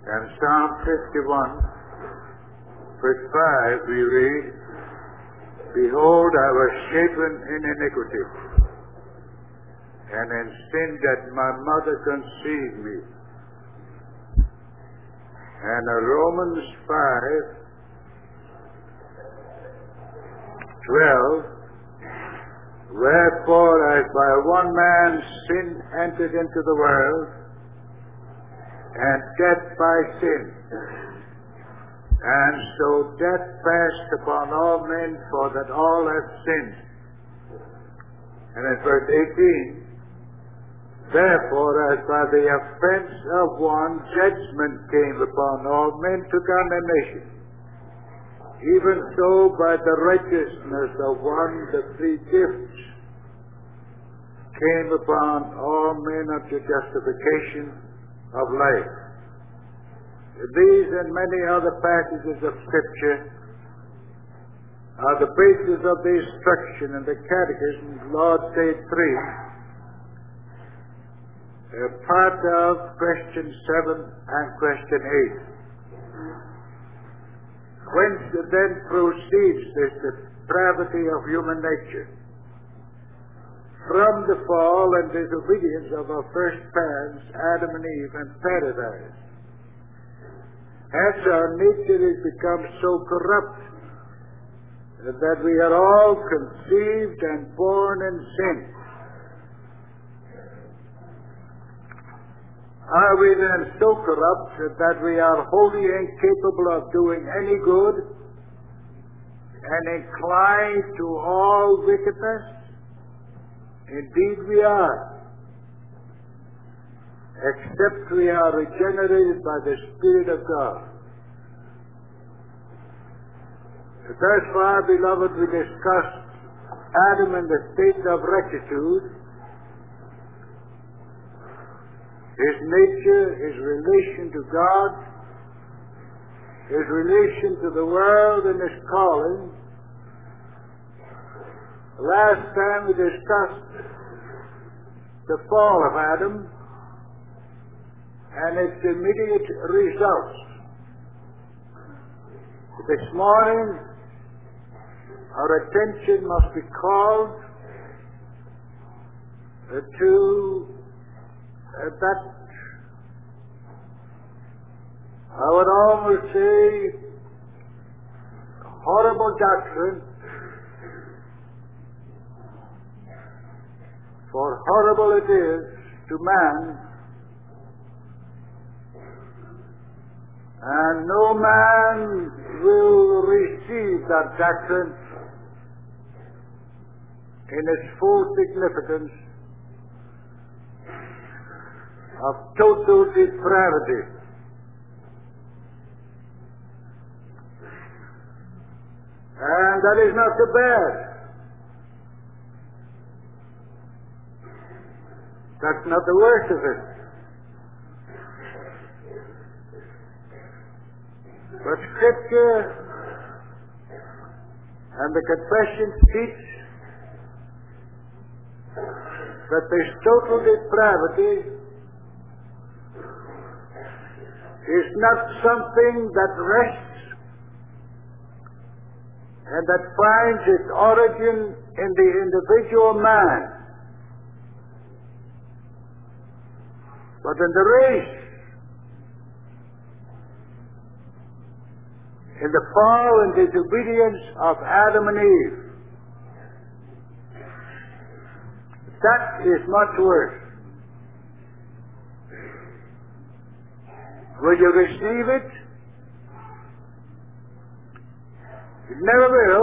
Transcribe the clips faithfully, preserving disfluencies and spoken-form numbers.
And Psalm fifty-one, verse five, we read, Behold, I was shapen in iniquity, and in sin that my mother conceived me. And uh, Romans five, twelve, Wherefore, as by one man sin entered into the world, and death by sin, and so death passed upon all men, for that all have sinned. And in verse eighteen, Therefore, as by the offense of one judgment came upon all men to condemnation, even so by the righteousness of one the free gifts came upon all men unto justification of life. These and many other passages of Scripture are the basis of the instruction in the Catechism, Lord's Day three, a part of question seven and question eight. Whence then proceeds this depravity of human nature? From the fall and disobedience of our first parents, Adam and Eve, in paradise. Hence our nature is become so corrupt that we are all conceived and born in sin. Are we then so corrupt that we are wholly incapable of doing any good and inclined to all wickedness? Indeed we are, except we are regenerated by the Spirit of God. Thus far, beloved, we discussed Adam in the state of rectitude, his nature, his relation to God, his relation to the world and his calling. Last time we discussed the fall of Adam and its immediate results. This morning, our attention must be called to Uh, that, I would almost say, horrible doctrine, for horrible it is to man, and no man will receive that doctrine in its full significance of total depravity. And that is not so bad. That's not the worst of it. But Scripture and the confessions teach that this total depravity is not something that rests and that finds its origin in the individual man, but in the race, in the fall and disobedience of Adam and Eve. That is much worse. Will you receive it? You never will.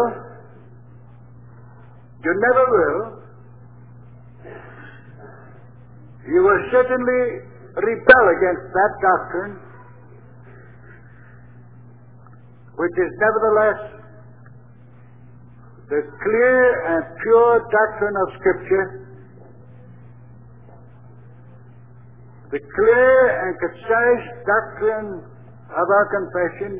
You never will. You will certainly rebel against that doctrine, which is nevertheless the clear and pure doctrine of Scripture, the clear and concise doctrine of our confessions,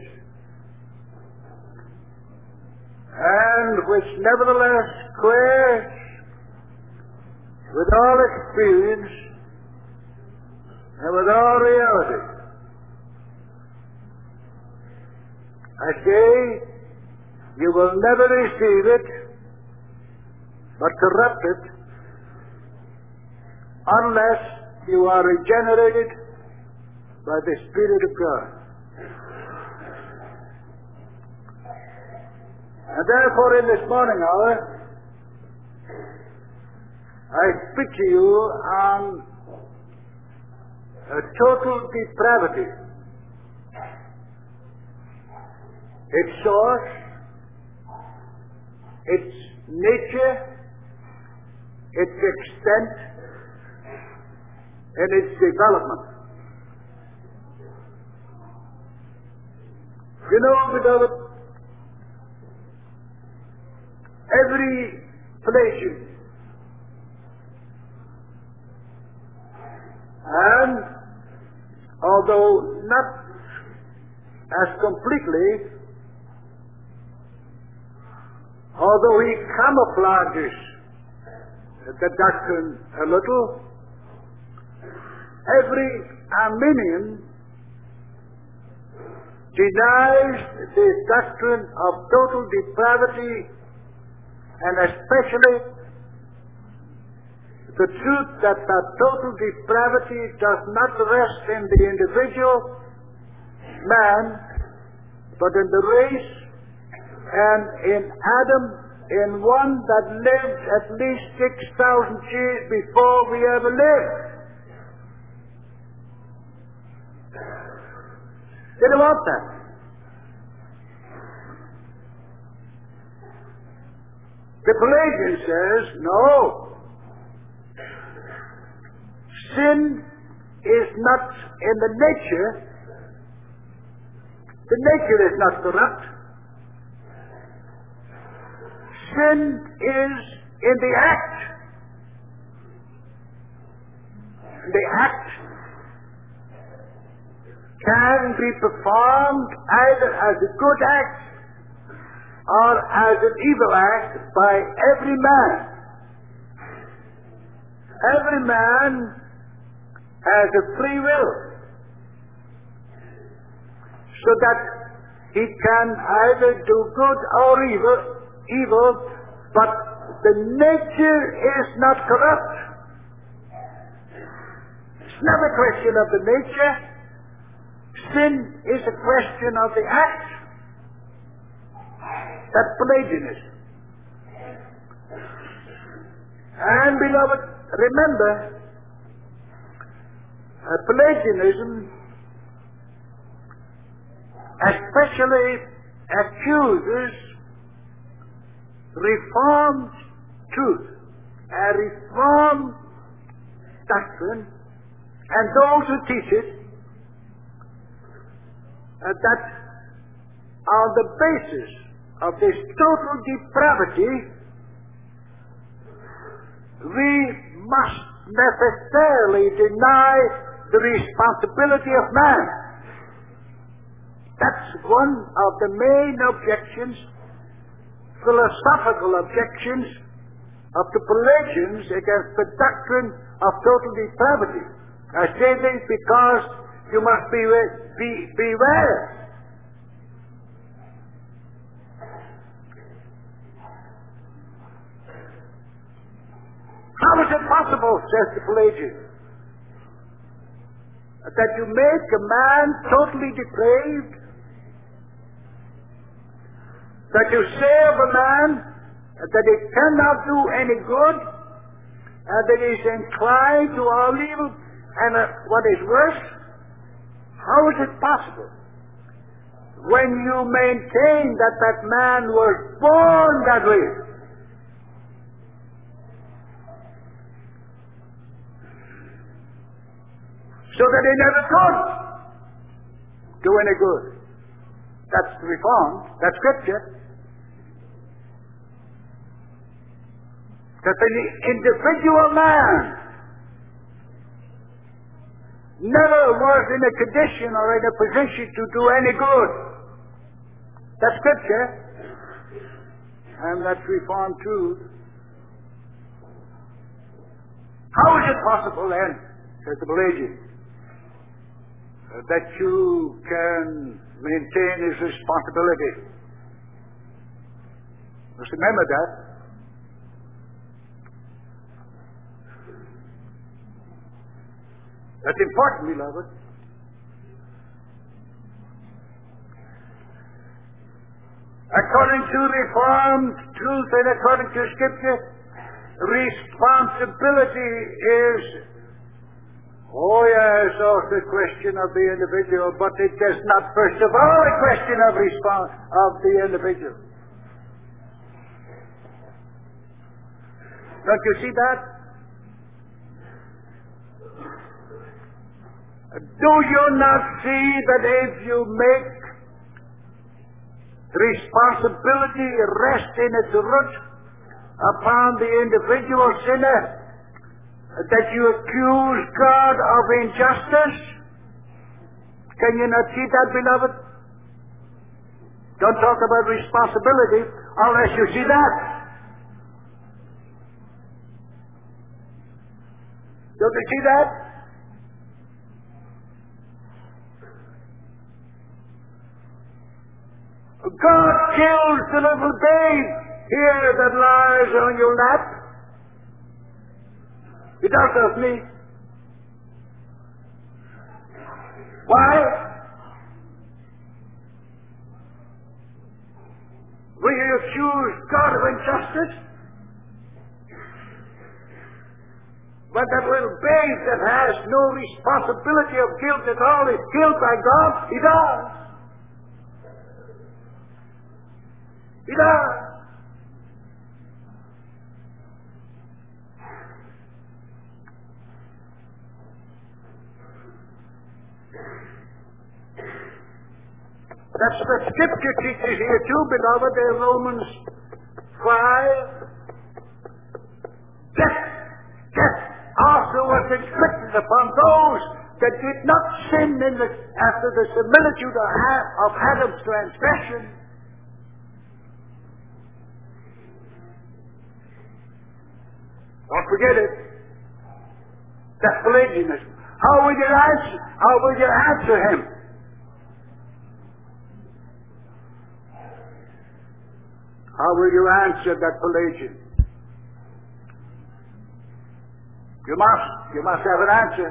and which nevertheless squares with all experience and with all reality day you will never receive it, but corrupt it, unless you are regenerated by the Spirit of God. And therefore, in this morning hour, I speak to you on a total depravity. Its source, its nature, its extent, and its development. You know, beloved, every Pelagian and although not as completely, although he camouflages the doctrine a little, every Arminian denies the doctrine of total depravity, and especially the truth that that total depravity does not rest in the individual man, but in the race, and in Adam, in one that lived at least six thousand years before we ever lived. They don't want that. The Pelagian says, no. Sin is not in the nature. The nature is not corrupt. Sin is in the act. The act can be performed either as a good act or as an evil act by every man. Every man has a free will, so that he can either do good or evil, evil, but the nature is not corrupt. It's not a question of the nature. Sin is a question of the act. That's Pelagianism. And beloved, remember, uh, Pelagianism especially accuses Reformed truth, a Reformed doctrine, and those who teach it, uh, that on the basis of this total depravity, we must necessarily deny the responsibility of man. That's one of the main objections, philosophical objections, of the Pelagians against the doctrine of total depravity. I say this because you must be, be, beware. How is it possible, says the Pelagian, that you make a man totally depraved, that you save a man, that he cannot do any good, and that he is inclined to all evil, and uh, what is worse, how is it possible when you maintain that that man was born that way? So that he never could do any good. That's the Reform. That's Scripture. That the individual man never was in a condition or in a position to do any good. That's Scripture. And that's Reformed truth. How is it possible then, says the Pelagian, that you can maintain his responsibility. Just remember that. That's important, beloved. According to Reformed truth and according to Scripture, responsibility is, oh yes, also a question of the individual, but it is not first of all a question of response of the individual. Don't you see that? Do you not see that if you make responsibility rest in its root upon the individual sinner, that you accuse God of injustice? Can you not see that, beloved? Don't talk about responsibility unless you see that. Don't you see that? God kills the little babe here that lies on your lap. He does of me. Why? Will you accuse God of injustice? But that little babe that has no responsibility of guilt at all is killed by God. He does. He does. That's what Scripture teaches here too, beloved, in Romans five. Death, death also was inflicted upon those that did not sin in the, after the similitude of, of Adam's transgression. Don't forget it. That's Pelagianism. How will you answer? How will you answer him? How will you answer that Pelagian? You must. You must have an answer.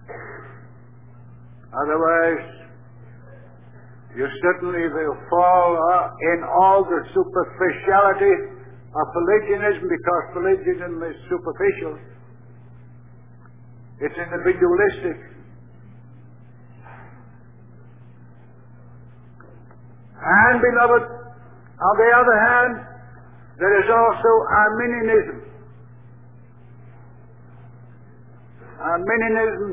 Otherwise, you certainly will fall in all the superficiality of Pelagianism, because Pelagianism is superficial. It's individualistic. And, beloved, on the other hand, there is also Arminianism. Arminianism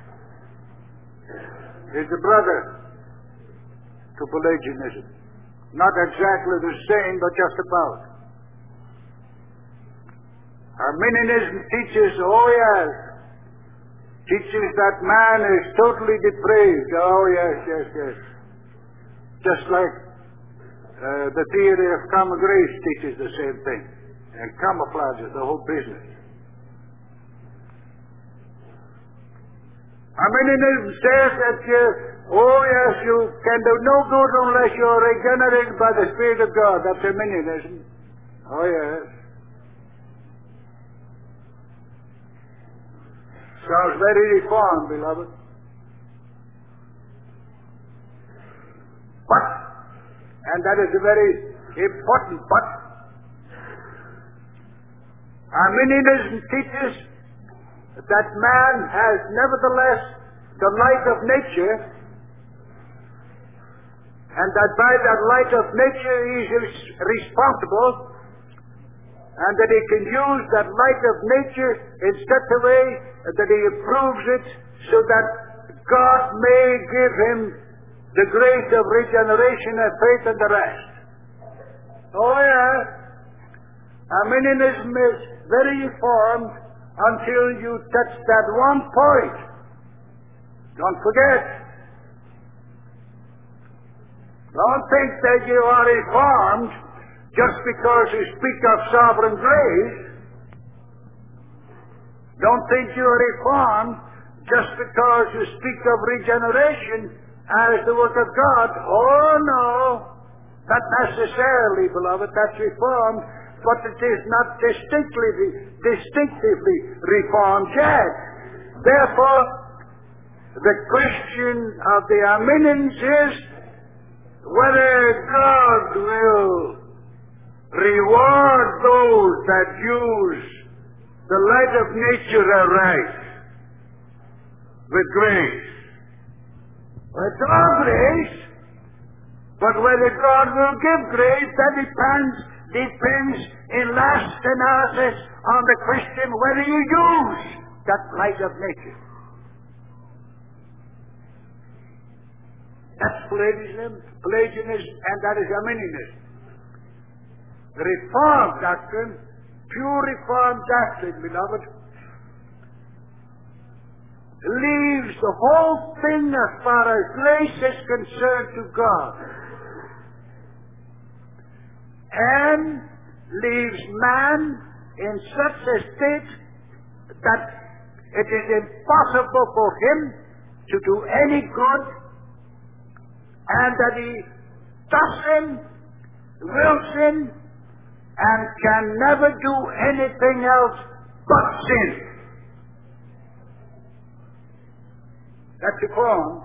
is the brother to Pelagianism. Not exactly the same, but just about. Arminianism teaches, oh yes, teaches that man is totally depraved. Oh yes, yes, yes. Just like uh, the theory of common grace teaches the same thing and camouflages the whole business. Arminianism says that you, oh yes, you can do no good unless you are regenerated by the Spirit of God. That's Arminianism. Oh yes. Sounds very reformed, beloved. But, and that is a very important but, Arminianism teaches that man has nevertheless the light of nature, and that by that light of nature he is responsible, and that he can use that light of nature in such a way that he improves it so that God may give him the grace of regeneration and faith and the rest. Oh yeah. Arminianism is very reformed until you touch that one point. Don't forget. Don't think that you are reformed just because you speak of sovereign grace. Don't think you are reformed just because you speak of regeneration as the work of God. Oh no, not necessarily, beloved, that's reformed, but it is not distinctly, distinctively reformed yet. Therefore, the question of the Arminians is whether God will reward those that use the light of nature aright with grace. Well, it's all grace, but whether God will give grace, that depends, depends in last analysis on the question whether you use that light of nature. That's Pelagianism, Pelagianism, and that is Arminianism. The Reformed doctrine, pure Reformed doctrine, beloved, leaves the whole thing as far as grace is concerned to God, and leaves man in such a state that it is impossible for him to do any good, and that he does sin, will sin, and can never do anything else but sin. That's reformed.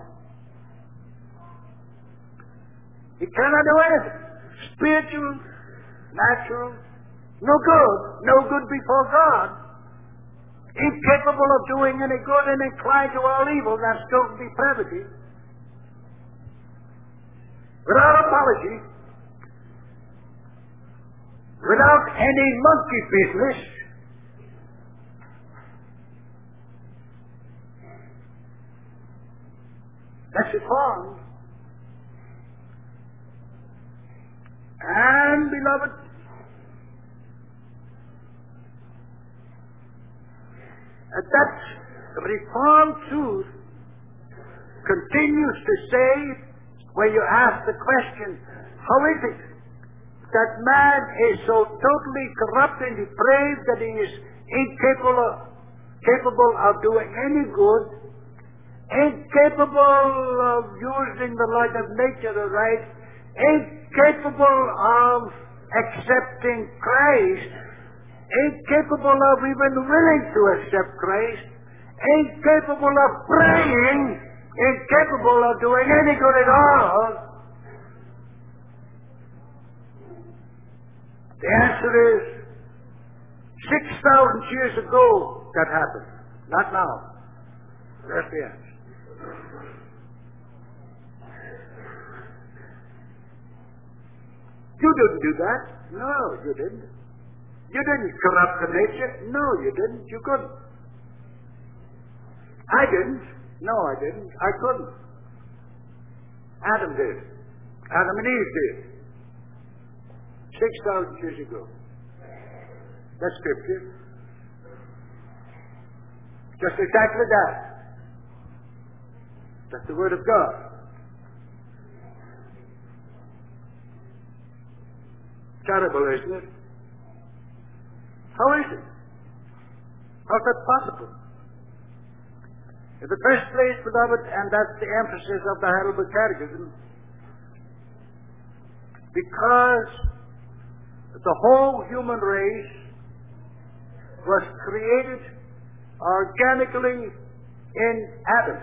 He cannot do anything. Spiritual, natural, no good, no good before God. Incapable of doing any good and inclined to all evil, that's total depravity. Without apology, without any monkey business, that's reformed. And, beloved, that reformed truth continues to say, when you ask the question, how is it that man is so totally corrupt and depraved that he is incapable of, capable of doing any good, incapable of using the light of nature aright, incapable of accepting Christ, incapable of even willing to accept Christ, incapable of praying, incapable of doing any good at all? The answer is six thousand years ago that happened, not now. That's the answer. You didn't do that. No, you didn't. You didn't corrupt the nature. No, you didn't. You couldn't. I didn't. No, I didn't. I couldn't. Adam did. Adam and Eve did. Six thousand years ago. That's Scripture. Just exactly that. That's the Word of God. Terrible, isn't it? How is it? How's that possible? In the first place, beloved, and that's the emphasis of the Heidelberg Catechism, because the whole human race was created organically in Adam.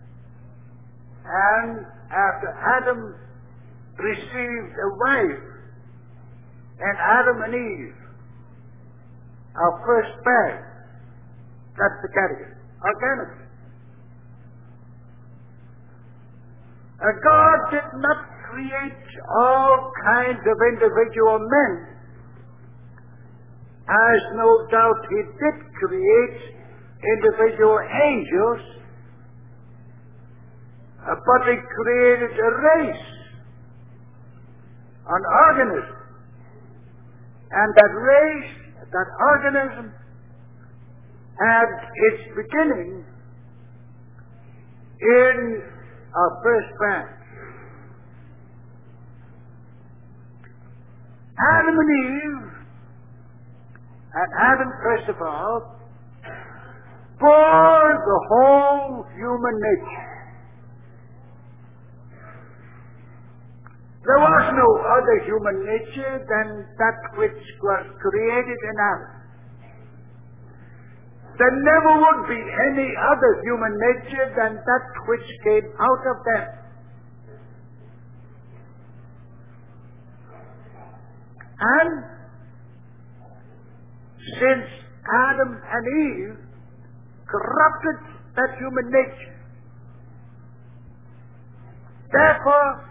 And after Adam received a wife, and Adam and Eve, our first parents, that's the catechism, organically. Uh, God did not create all kinds of individual men, as no doubt He did create individual angels, uh, but He created a race, an organism, and that race, that organism, had its beginning in our first parents. Adam and Eve, and Adam first of all, bore the whole human nature. There was no other human nature than that which was created in Adam. There never would be any other human nature than that which came out of them. And since Adam and Eve corrupted that human nature, therefore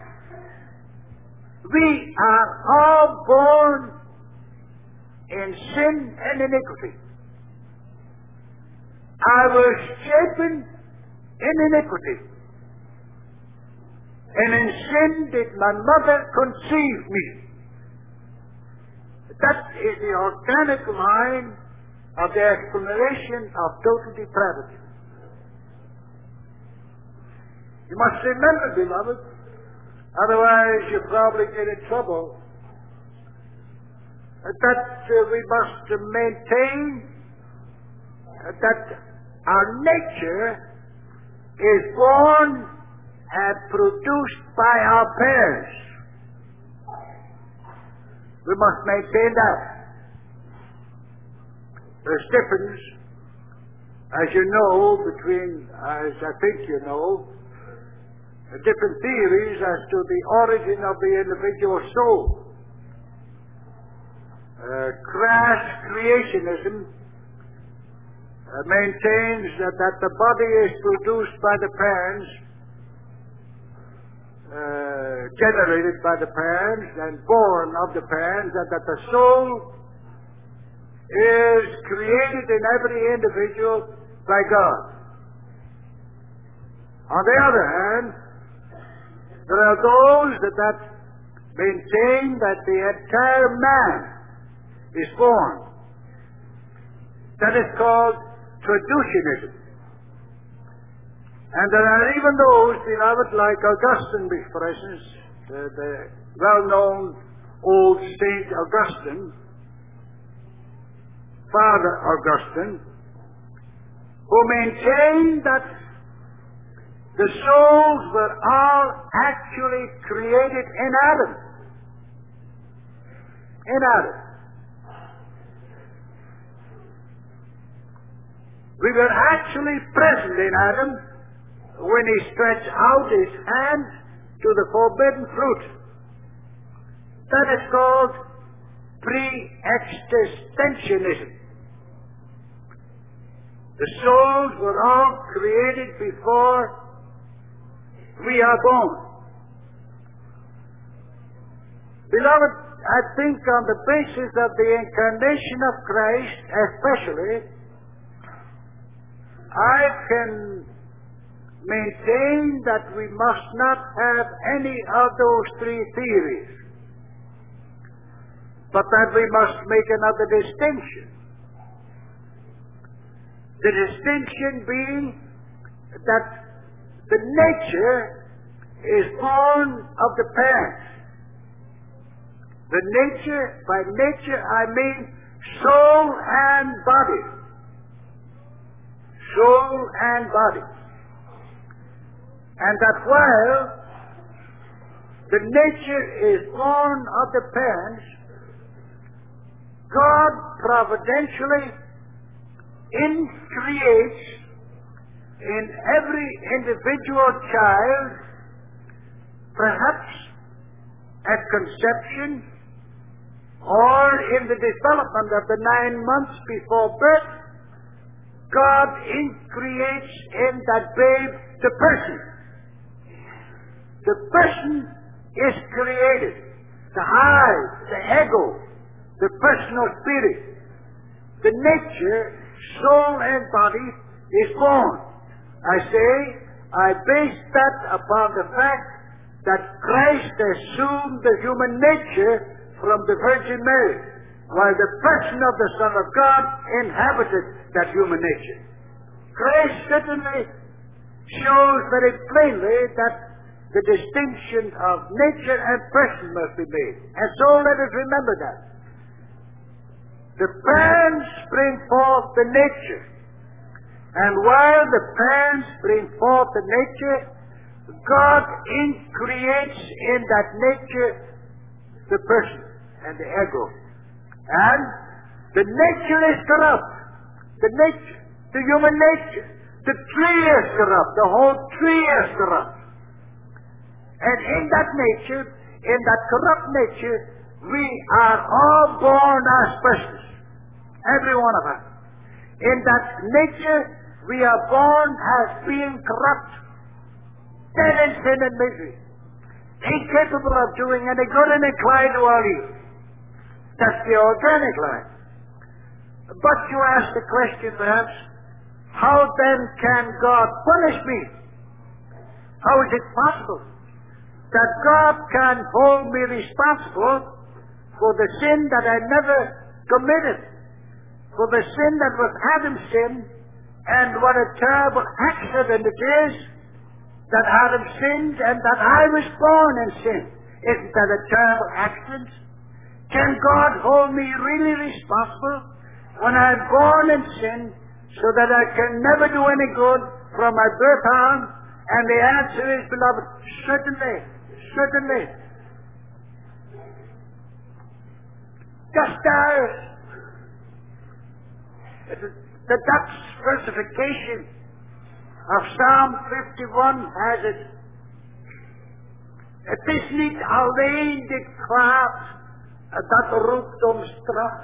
we are all born in sin and iniquity. I was shapen in iniquity, and in sin did my mother conceive me. That is the organic line of the explanation of total depravity. You must remember, beloved, otherwise you probably get in trouble, that uh, we must maintain that our nature is born and produced by our parents. We must maintain that. There's difference, as you know, between, as I think you know, different theories as to the origin of the individual soul. Uh, crass creationism uh, maintains that, that the body is produced by the parents, uh, generated by the parents, and born of the parents, and that the soul is created in every individual by God. On the other hand, there are those that, that maintain that the entire man is born. That is called traducianism. And there are even those, beloved, like Augustine, for instance, the, the well-known old Saint Augustine, Father Augustine, who maintained that the souls were all actually created in Adam. In Adam. We were actually present in Adam when he stretched out his hand to the forbidden fruit. That is called pre-existentialism. The souls were all created before we are born. Beloved, I think on the basis of the incarnation of Christ especially, I can maintain that we must not have any of those three theories, but that we must make another distinction. The distinction being that the nature is born of the parents. The nature, by nature I mean soul and body. Soul and body. And that while the nature is born of the parents, God providentially increates in every individual child, perhaps at conception or in the development of the nine months before birth, God increates in that babe the person. The person is created. The I, the ego, the personal spirit, the nature, soul and body is born. I say, I base that upon the fact that Christ assumed the human nature from the Virgin Mary, while the person of the Son of God inhabited that human nature. Christ certainly shows very plainly that the distinction of nature and person must be made. And so let us remember that. The parents bring forth the nature. And while the parents bring forth the nature, God increates in that nature the person and the ego. And the nature is corrupt. The nature, the human nature. The tree is corrupt. The whole tree is corrupt. And in that nature, in that corrupt nature, we are all born as persons. Every one of us. In that nature, we are born as being corrupt, dead in sin and misery, incapable of doing any good and inclined to all evil. That's the organic life. But you ask the question perhaps, how then can God punish me? How is it possible that God can hold me responsible for the sin that I never committed, for the sin that was Adam's sin, and what a terrible accident it is that Adam sinned and that I was born in sin. Isn't that a terrible accident? Can God hold me really responsible when I'm born in sin so that I can never do any good from my birth on? And the answer is, beloved, certainly, certainly. Just as the Dutch versification of Psalm fifty-one has it, het is niet alleen dit kwaad dat roept om straf.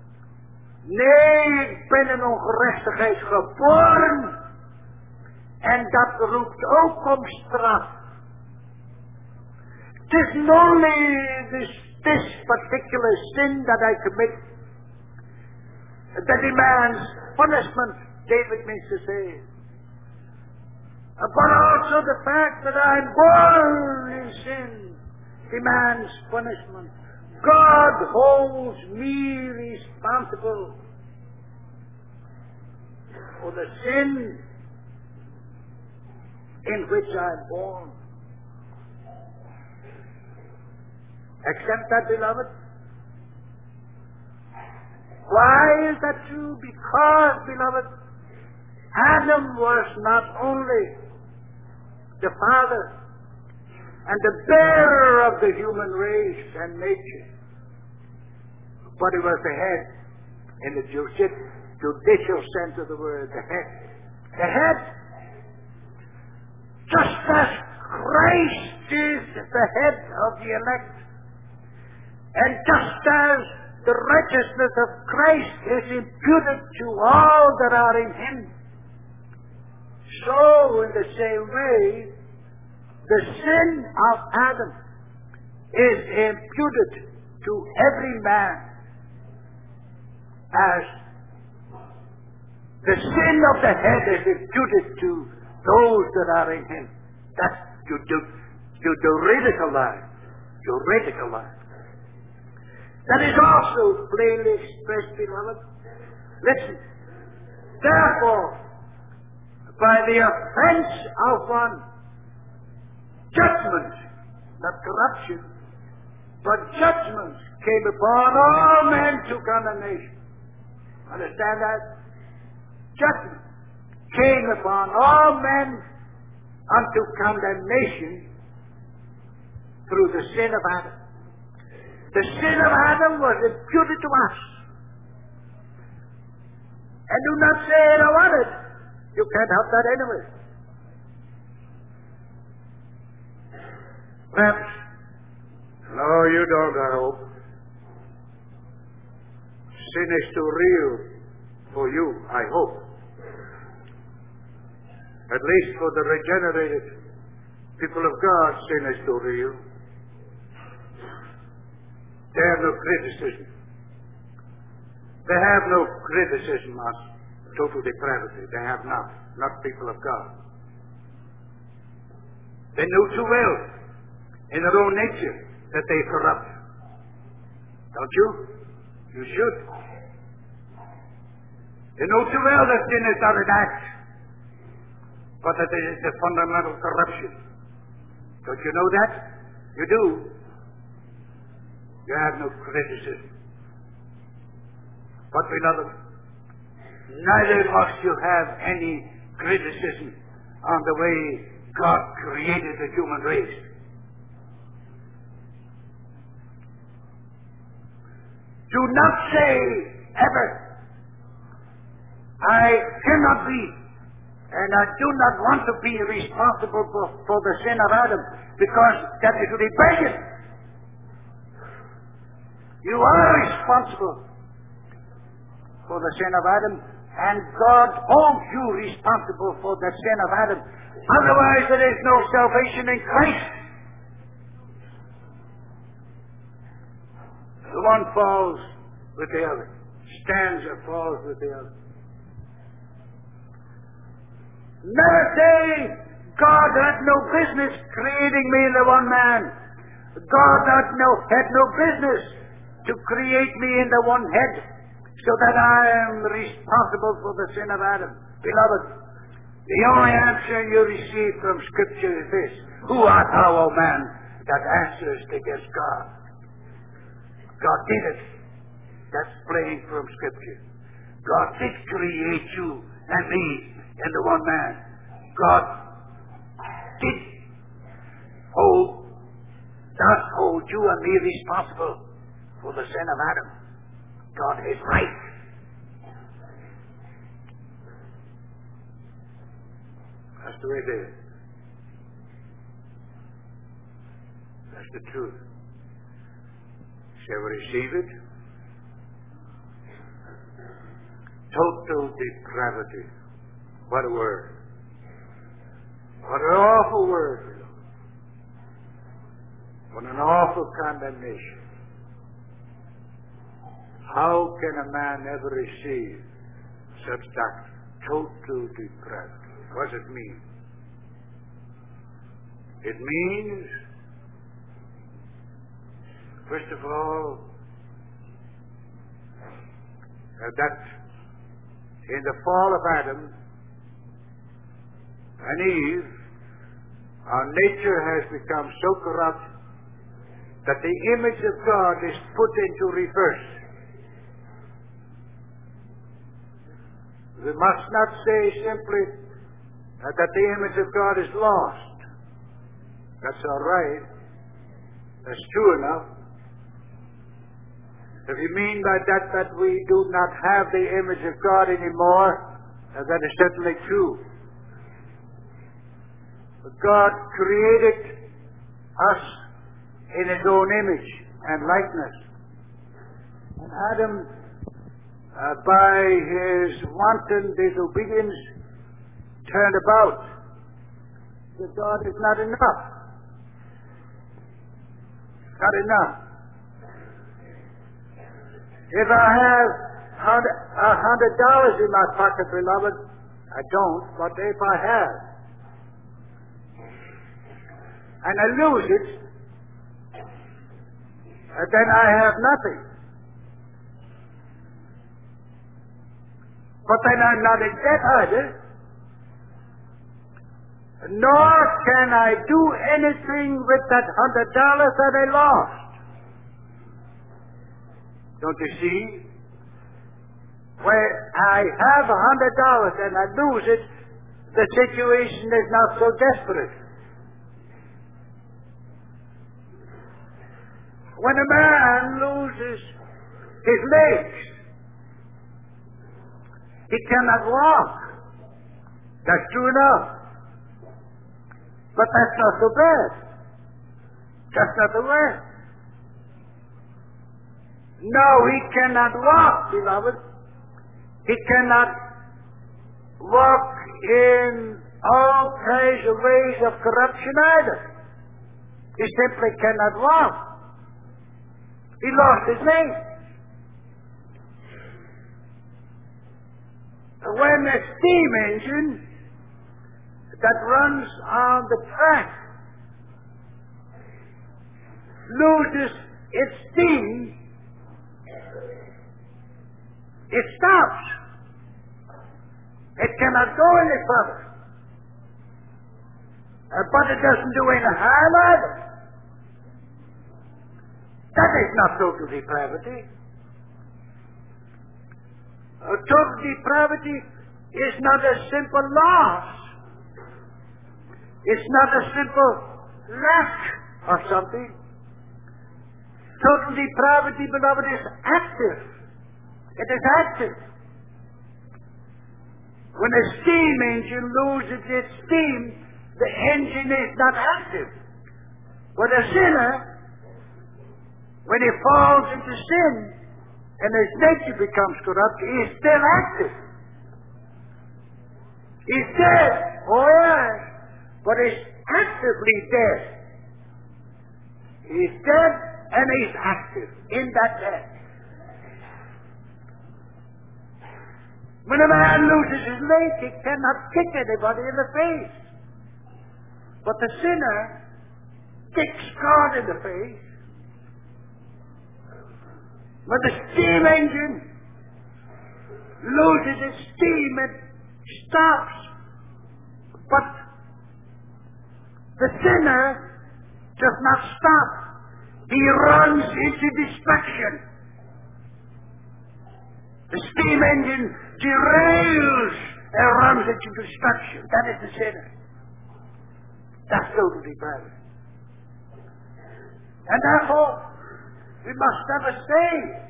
Nee, ik ben in ongerechtigheid geboren en dat roept ook om straf. It is not only this, this particular sin that I commit that demands punishment, David means to say, but also the fact that I'm born in sin demands punishment. God holds me responsible for the sin in which I'm born. Accept that, beloved? Why is that true? Because, beloved, Adam was not only the father and the bearer of the human race and nature, but he was the head in the judicial sense of the word, the head. The head. Just as Christ is the head of the elect, and just as the righteousness of Christ is imputed to all that are in him, so in the same way, the sin of Adam is imputed to every man as the sin of the head is imputed to those that are in him. That's juridical life. Juridical life. That is also plainly expressed, beloved. Listen. Therefore, by the offense of one, judgment, not corruption, but judgment came upon all men to condemnation. Understand that? Judgment came upon all men unto condemnation through the sin of Adam. The sin of Adam was imputed to us. And do not say I don't want it. You can't help that anyway. Perhaps. No, you don't, I hope. Sin is too real for you, I hope. At least for the regenerated people of God, sin is too real. They have no criticism. They have no criticism of total depravity. They have not. Not people of God. They know too well in their own nature that they corrupt. Don't you? You should. They know too well that sin is not an act, but that it is a fundamental corruption. Don't you know that? You do. You have no criticism. But beloved, Neither must you have any criticism on the way God created the human race. Do not say ever, I cannot be, and I do not want to be responsible for, for the sin of Adam, because that is rebellion. You are responsible for the sin of Adam, and God holds you responsible for the sin of Adam. Otherwise, there is no salvation in Christ. The one falls with the other. Stands or falls with the other. Never say, God had no business creating me in the one man. God had no, had no business to create me in the one head, so that I am responsible for the sin of Adam. Beloved, the only answer you receive from Scripture is this: who art thou, O man, that answerest against God? God did it. That's plain from Scripture. God did create you and me in the one man. God did hold, does hold you and me responsible for the sin of Adam. God is right. That's the way it is. That's the truth. Shall we receive it? Total depravity. What a word. What an awful word. What an awful condemnation. How can a man ever receive such doctrine? Total depravity. What does it mean? It means, first of all, uh, that in the fall of Adam and Eve, our nature has become so corrupt that the image of God is put into reverse. We must not say simply uh, that the image of God is lost. That's all right. That's true enough. If you mean by that that we do not have the image of God anymore, uh, that is certainly true. But God created us in His own image and likeness. And Adam, uh, by his wanton disobedience, turned about. That God is not enough. Not enough. If I have a hundred dollars in my pocket, beloved, I don't, but if I have, and I lose it, then I have nothing. But then I'm not in debt either, nor can I do anything with that hundred dollars that I lost. Don't you see? Where I have a hundred dollars and I lose it, the situation is not so desperate. When a man loses his legs, he cannot walk. That's true enough. But that's not so bad. That's not the way. No, he cannot walk, beloved. He cannot walk in all kinds of ways of corruption either. He simply cannot walk. He lost his leg. When a steam engine that runs on the track loses its steam, it stops. It cannot go any further. Uh, but it doesn't do any harm either. That is not total depravity. Uh, total depravity is not a simple loss. It's not a simple lack of something. Total depravity, beloved, is active. It is active. When a steam engine loses its steam, the engine is not active. But a sinner, when he falls into sin and his nature becomes corrupt, he is still active. He's dead, oh yes, but he's actively dead. He's dead and he's active in that death. When a man loses his leg, he cannot kick anybody in the face. But the sinner kicks God in the face. When the steam engine loses its steam, it stops. But the sinner does not stop. He runs into destruction. The steam engine derails and runs into destruction. That is the sinner. That's total depravity. And therefore, we must never say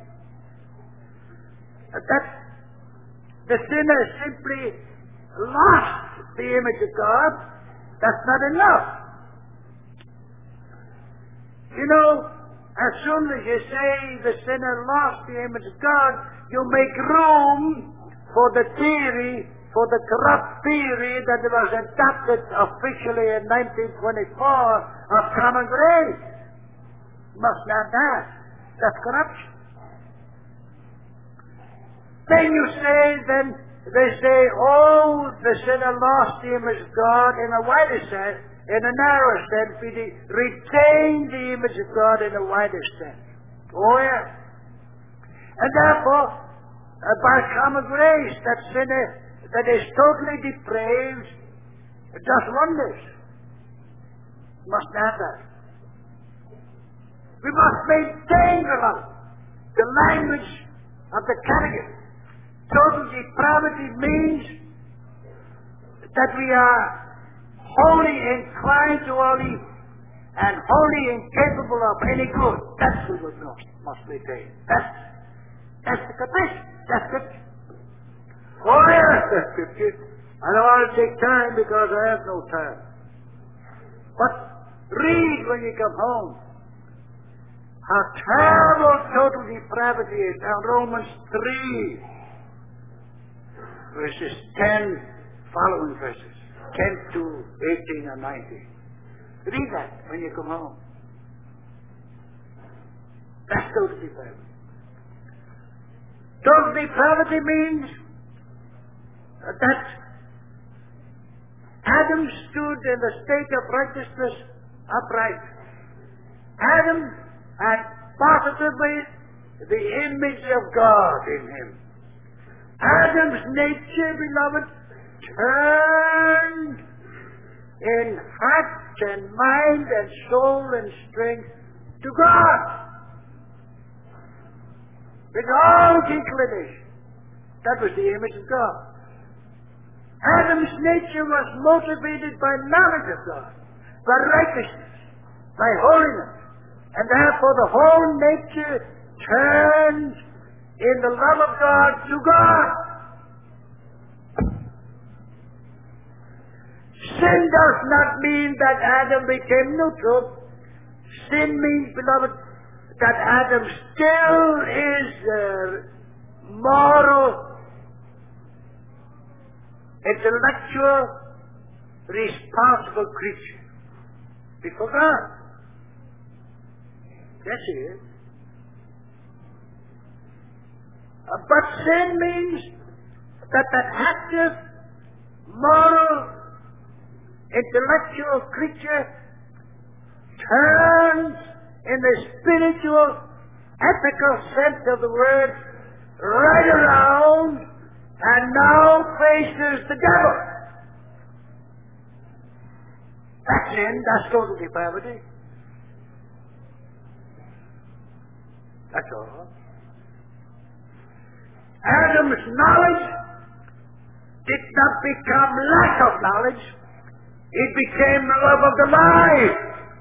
that the sinner simply lost the image of God. That's not enough. You know, as soon as you say the sinner lost the image of God, you make room for the theory, for the corrupt theory that was adopted officially in nineteen twenty-four of common grace. Must not that. That's corruption. Then you say, then they say, oh, the sinner lost the image of God in a wider sense, in a narrower sense, but he retained the image of God in a wider sense. Oh, yes. And therefore, uh, by common grace, that sinner that is totally depraved does wonders. Must not that. We must maintain the law, the language of the catechism. Total depravity means that we are wholly inclined to all evil and wholly incapable of any good. That's what we must, must maintain. That's, that's the confession. That's Scripture. Oh yes, that's Scripture. I don't want to take time because I have no time. But read when you come home how terrible total depravity is. Now Romans three, verses ten, following verses, ten to eighteen and nineteen. Read that when you come home. That's total depravity. Total depravity means that Adam stood in the state of righteousness upright. Adam had positively the image of God in him. Adam's nature, beloved, turned in heart and mind and soul and strength to God. With all its inclination. That was the image of God. Adam's nature was motivated by knowledge of God, by righteousness, by holiness. And therefore the whole nature turns in the love of God to God. Sin does not mean that Adam became neutral. Sin means, beloved, that Adam still is a moral, intellectual, responsible creature before God. Yes, he is. Uh, but sin means that that active, moral, intellectual creature turns in the spiritual, ethical sense of the word right around and now faces the devil. That's sin. That's total depravity. That's all. Adam's knowledge did not become lack of knowledge. It became love of the life.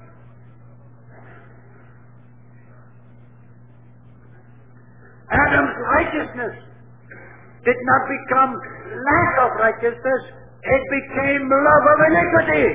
Adam's righteousness did not become lack of righteousness. It became love of iniquity.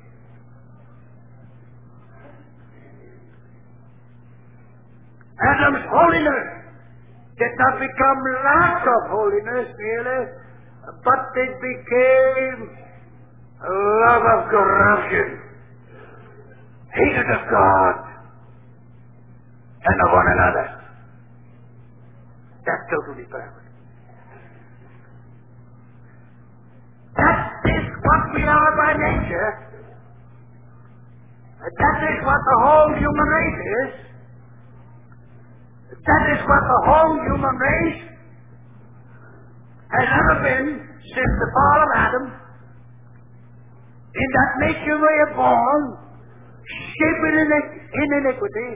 Adam's holiness did not become lack of holiness merely, but it became love of corruption, hatred of God and of one another. That's totally backward. That is what we are by nature. That is what the whole human race is. That is what the whole human race has ever been since the fall of Adam. In that nature we are born, shaped in, in iniquity,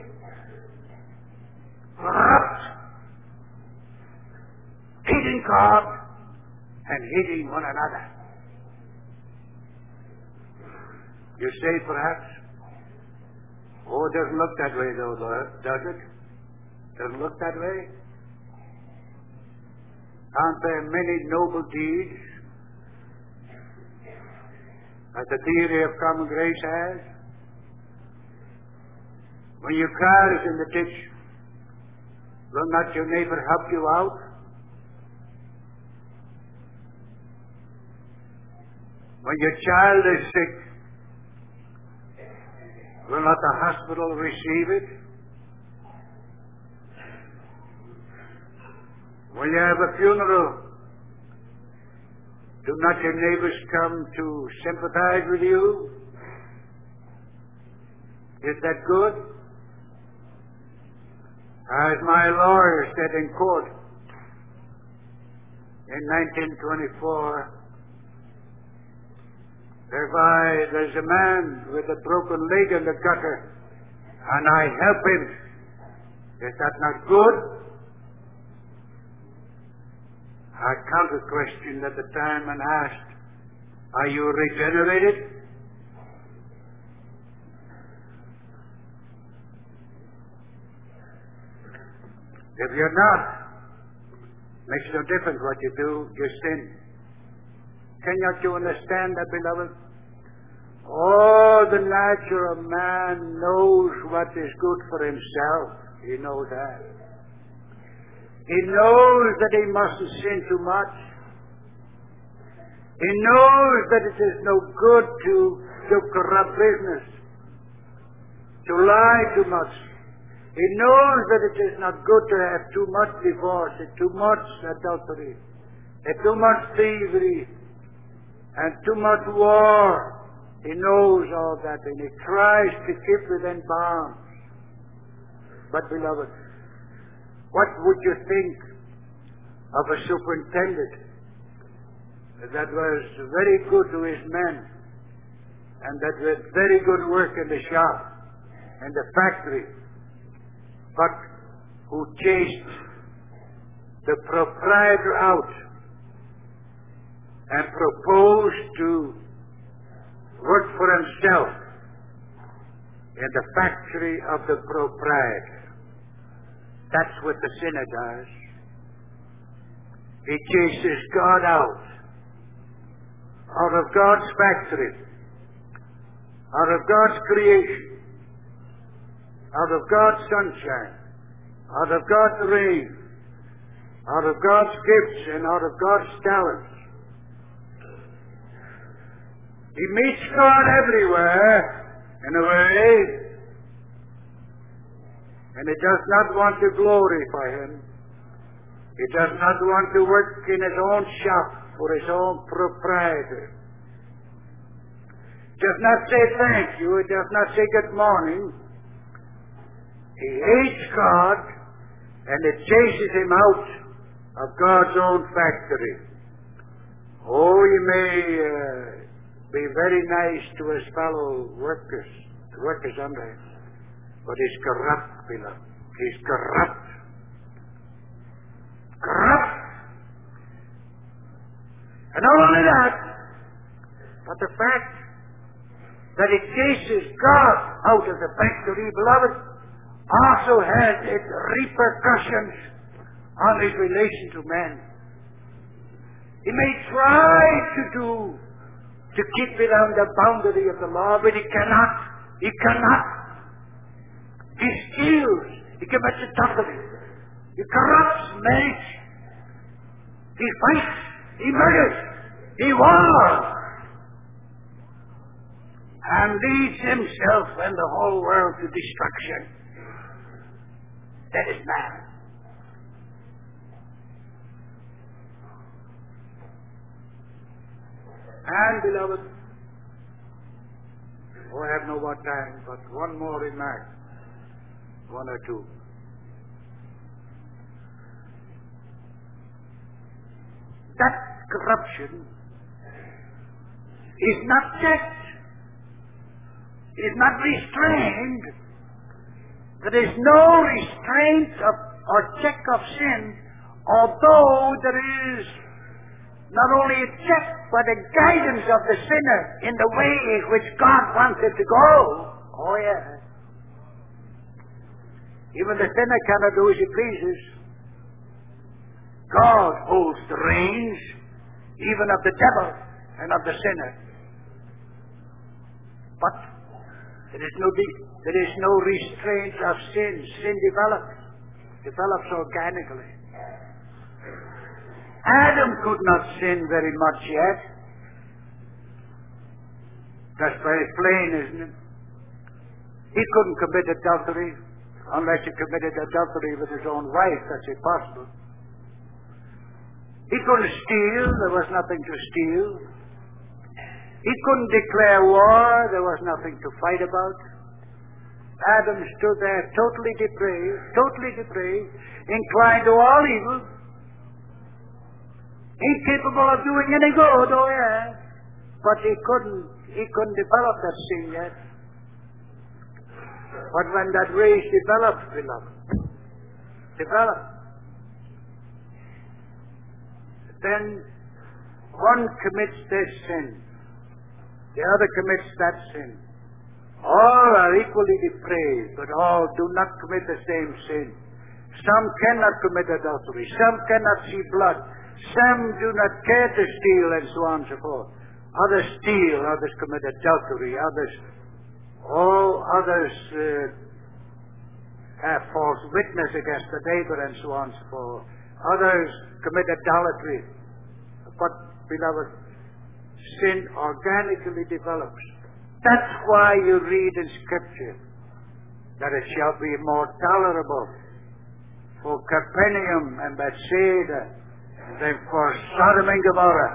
corrupt, hating God, and hating one another. You say perhaps, oh, it doesn't look that way though, does it? Doesn't look that way? Aren't there many noble deeds that the theory of common grace has? When your car is in the ditch, will not your neighbor help you out? When your child is sick, will not the hospital receive it? When you have a funeral, do not your neighbors come to sympathize with you? Is that good? As my lawyer said in court in nineteen twenty-four, thereby there's a man with a broken leg in the gutter, and I help him. Is that not good? I counter-questioned at the time and asked, are you regenerated? If you're not, makes no difference what you do, you sin. Cannot you understand that, beloved? Oh, the natural man knows what is good for himself. He knows that. He knows that he mustn't sin too much. He knows that it is no good to do corrupt business, to lie too much. He knows that it is not good to have too much divorce, and too much adultery, and too much thievery, and too much war. He knows all that, and he tries to keep within bounds. But, beloved, what would you think of a superintendent that was very good to his men and that did very good work in the shop and the factory, but who chased the proprietor out and proposed to work for himself in the factory of the proprietor? That's what the sinner does. He chases God out, out of God's factory, out of God's creation, out of God's sunshine, out of God's rain, out of God's gifts, and out of God's talents. He meets God everywhere, in a way, and he does not want to glorify him. He does not want to work in his own shop for his own proprietor. Does not say thank you. He does not say good morning. He hates God, and it chases him out of God's own factory. Oh, he may uh, be very nice to his fellow workers, the workers under him, but he's corrupt, beloved. He's corrupt. Corrupt not only that, but the fact that it chases God out of the factory, beloved, also has its repercussions on his relation to men. He may try to do, to keep within the boundary of the law, but he cannot. He cannot. He steals. He commits adultery. He corrupts marriage. He fights. He murders. He wars. And leads himself and the whole world to destruction. That is man. And, beloved, oh, I have no more time, but one more remark. One or two. That corruption is not checked, is not restrained. There is no restraint of, or check of sin, although there is not only a check, but a guidance of the sinner in the way in which God wants it to go. Oh, yeah. Even the sinner cannot do as he pleases. God holds the reins, even of the devil and of the sinner. But there is no de- there is no restraint of sin. Sin develops, develops organically. Adam could not sin very much yet. That's very plain, isn't it? He couldn't commit adultery unless he committed adultery with his own wife. That's impossible. He couldn't steal. There was nothing to steal. He couldn't declare war. There was nothing to fight about. Adam stood there totally depraved, totally depraved, inclined to all evil, incapable of doing any good, oh yeah. But he couldn't, he couldn't develop that sin yet. But when that race develops, beloved, develops, then one commits this sin, the other commits that sin. All are equally depraved, but all do not commit the same sin. Some cannot commit adultery, some cannot see blood, some do not care to steal, and so on and so forth. Others steal, others commit adultery, others, all others uh, have false witness against the neighbor, and so on and so forth. Others commit idolatry. But, beloved, sin organically develops. That's why you read in Scripture that it shall be more tolerable for Capernaum and Bethsaida than for Sodom and Gomorrah.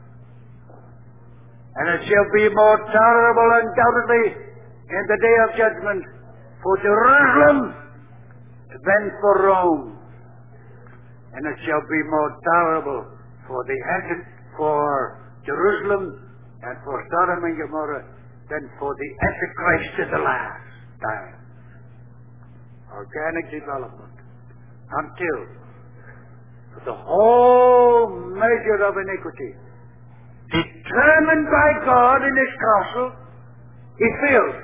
And it shall be more tolerable, undoubtedly, in the day of judgment for Jerusalem than for Rome. And it shall be more tolerable for the for Jerusalem and for Sodom and Gomorrah than for the Antichrist in the last time. Organic development. Until the whole measure of iniquity determined by God in His counsel is filled.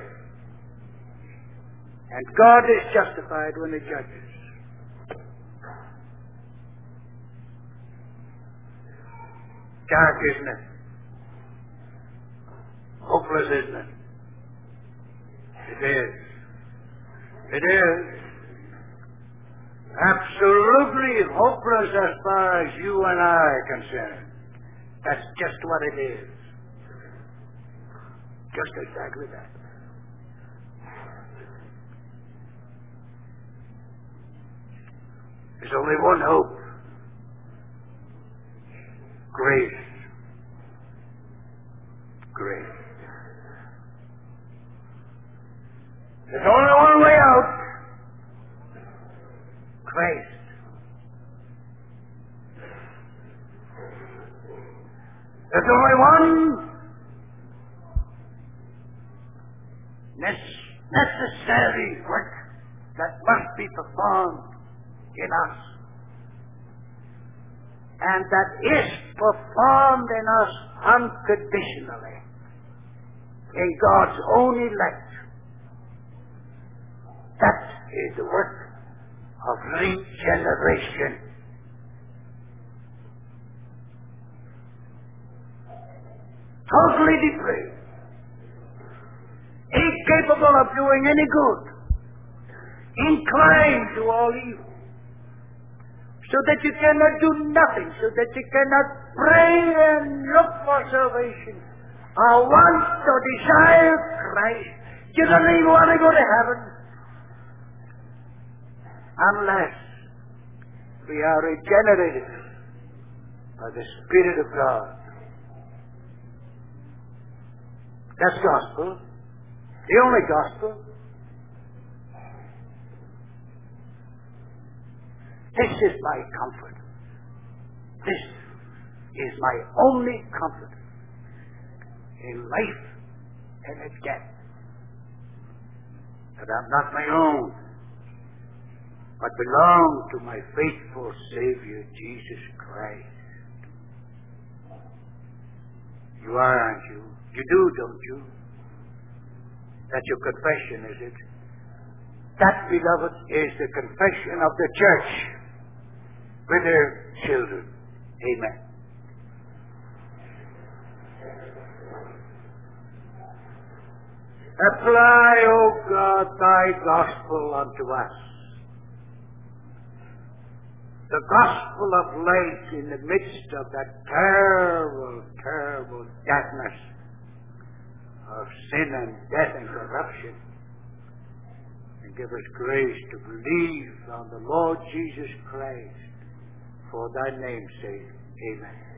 And God is justified when He judges. Dark, isn't it? Hopeless, isn't it? It is. It is. Absolutely hopeless as far as you and I are concerned. That's just what it is. Just exactly that. There's only one hope. Grace. Grace. There's only one way out. Grace. There's only one necessary work that must be performed in us. and that is performed in us unconditionally in God's own elect. That is the work of regeneration. Totally depraved, incapable of doing any good, inclined to all evil, so that you cannot do nothing, so that you cannot pray and look for salvation, or want or desire Christ. You don't even want to go to heaven unless we are regenerated by the Spirit of God. That's gospel. The only gospel. This is my comfort. This is my only comfort in life and in death. That I'm not my own, but belong to my faithful Savior, Jesus Christ. You are, aren't you? You do, don't you? That's your confession, is it? That, beloved, is the confession of the church with her children. Amen. Apply, O God, thy gospel unto us. The gospel of light in the midst of that terrible, terrible darkness of sin and death and corruption. And give us grace to believe on the Lord Jesus Christ for thy name's sake. Amen.